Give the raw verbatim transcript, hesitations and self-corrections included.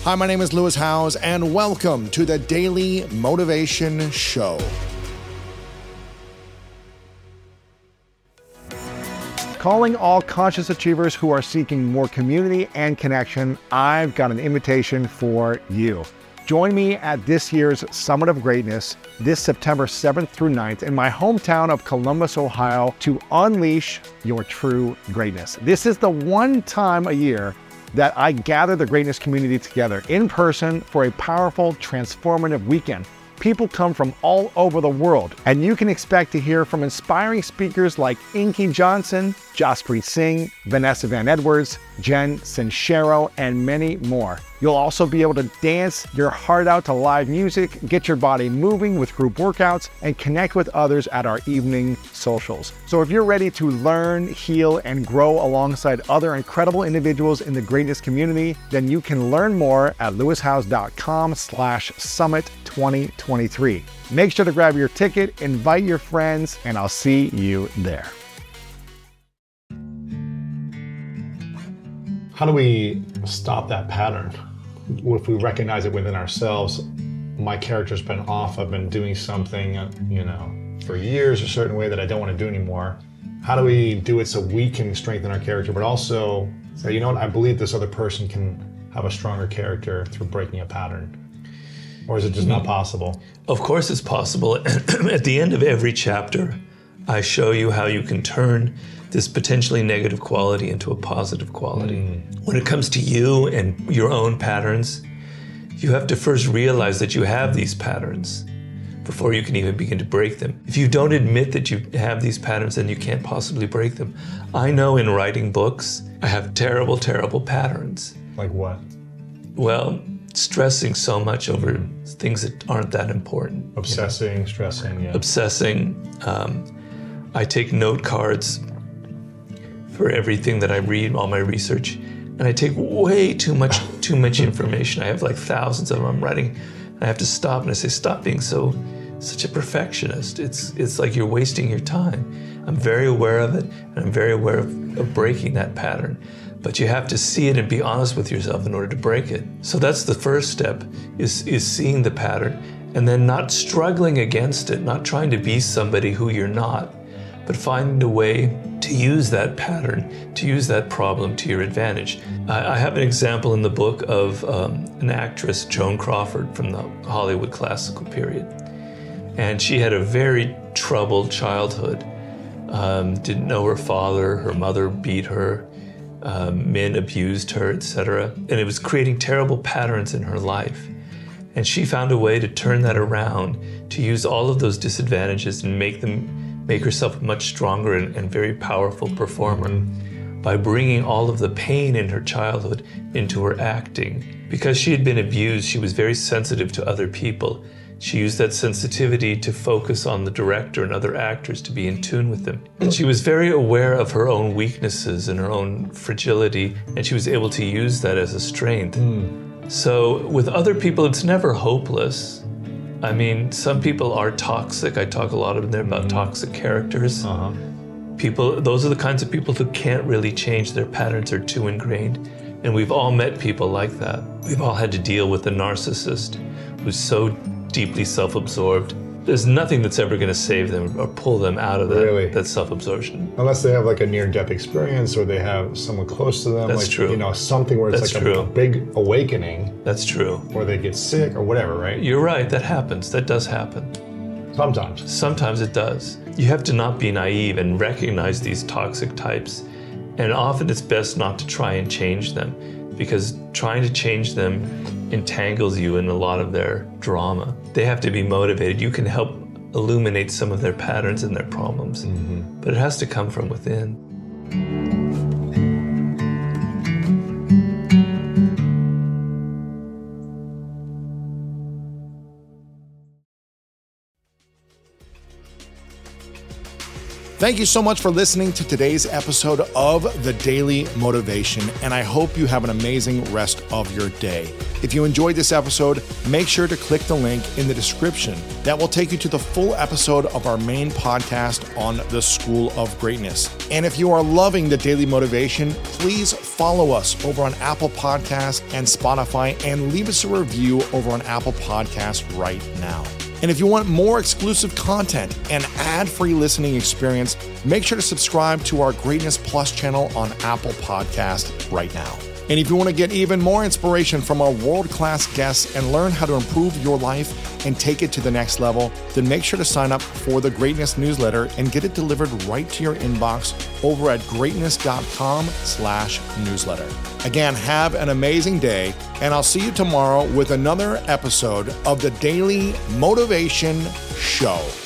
Hi, my name is Lewis Howes, and welcome to the Daily Motivation Show. Calling all conscious achievers who are seeking more community and connection, I've got an invitation for you. Join me at this year's Summit of Greatness this September seventh through ninth in my hometown of Columbus, Ohio, to unleash your true greatness. This is the one time a year that I gather the greatness community together in person for a powerful, transformative weekend. People come from all over the world, and you can expect to hear from inspiring speakers like Inky Johnson, Jaspreet Singh, Vanessa Van Edwards, Jen Sincero, and many more. You'll also be able to dance your heart out to live music, get your body moving with group workouts, and connect with others at our evening socials. So if you're ready to learn, heal, and grow alongside other incredible individuals in the greatness community, then you can learn more at lewishowes.com slash summit 2023. Make sure to grab your ticket, invite your friends, and I'll see you there. How do we stop that pattern? If we recognize it within ourselves, my character's been off, I've been doing something, you know, for years a certain way that I don't want to do anymore. How do we do it so we can strengthen our character, but also say, you know what, I believe this other person can have a stronger character through breaking a pattern? Or is it just not possible? Of course it's possible. At the end of every chapter, I show you how you can turn this potentially negative quality into a positive quality. Mm. When it comes to you and your own patterns, you have to first realize that you have these patterns before you can even begin to break them. If you don't admit that you have these patterns, then you can't possibly break them. I know in writing books, I have terrible, terrible patterns. Like what? Well, stressing so much over things that aren't that important. Obsessing, you know? stressing, yeah. Obsessing. Um, I take note cards for everything that I read, all my research, and I take way too much too much information. I have like thousands of them I'm writing, and I have to stop and I say, stop being so such a perfectionist. It's it's like you're wasting your time. I'm very aware of it, and I'm very aware of, of breaking that pattern. But you have to see it and be honest with yourself in order to break it. So that's the first step, is, is seeing the pattern, and then not struggling against it, not trying to be somebody who you're not, but finding a way to use that pattern, to use that problem to your advantage. I, I have an example in the book of um, an actress, Joan Crawford, from the Hollywood classical period. And she had a very troubled childhood. Um, didn't know her father, her mother beat her, um, men abused her, et cetera. And it was creating terrible patterns in her life. And she found a way to turn that around, to use all of those disadvantages and make them make herself a much stronger and, and very powerful performer mm-hmm. by bringing all of the pain in her childhood into her acting. Because she had been abused, she was very sensitive to other people. She used that sensitivity to focus on the director and other actors, to be in tune with them. And she was very aware of her own weaknesses and her own fragility, and she was able to use that as a strength. Mm. So with other people, it's never hopeless. I mean, some people are toxic. I talk a lot in there about mm-hmm. toxic characters. Uh-huh. People, those are the kinds of people who can't really change. Their patterns are too ingrained. And we've all met people like that. We've all had to deal with a narcissist who's so deeply self-absorbed. There's nothing that's ever going to save them or pull them out of that, really? that self-absorption. Unless they have like a near-death experience, or they have someone close to them. That's like, true. You know, something where it's That's like true. a, a big awakening. That's true. Or they get sick or whatever, right? You're right. That happens. That does happen. Sometimes. Sometimes it does. You have to not be naive and recognize these toxic types. And often it's best not to try and change them, because trying to change them entangles you in a lot of their drama. They have to be motivated. You can help illuminate some of their patterns and their problems, mm-hmm. but it has to come from within. Thank you so much for listening to today's episode of The Daily Motivation, and I hope you have an amazing rest of your day. If you enjoyed this episode, make sure to click the link in the description. That will take you to the full episode of our main podcast on the School of Greatness. And if you are loving The Daily Motivation, please follow us over on Apple Podcasts and Spotify, and leave us a review over on Apple Podcasts right now. And if you want more exclusive content and ad-free listening experience, make sure to subscribe to our Greatness Plus channel on Apple Podcasts right now. And if you want to get even more inspiration from our world-class guests and learn how to improve your life and take it to the next level, then make sure to sign up for the Greatness newsletter and get it delivered right to your inbox over at greatness.com slash newsletter. Again, have an amazing day, and I'll see you tomorrow with another episode of the Daily Motivation Show.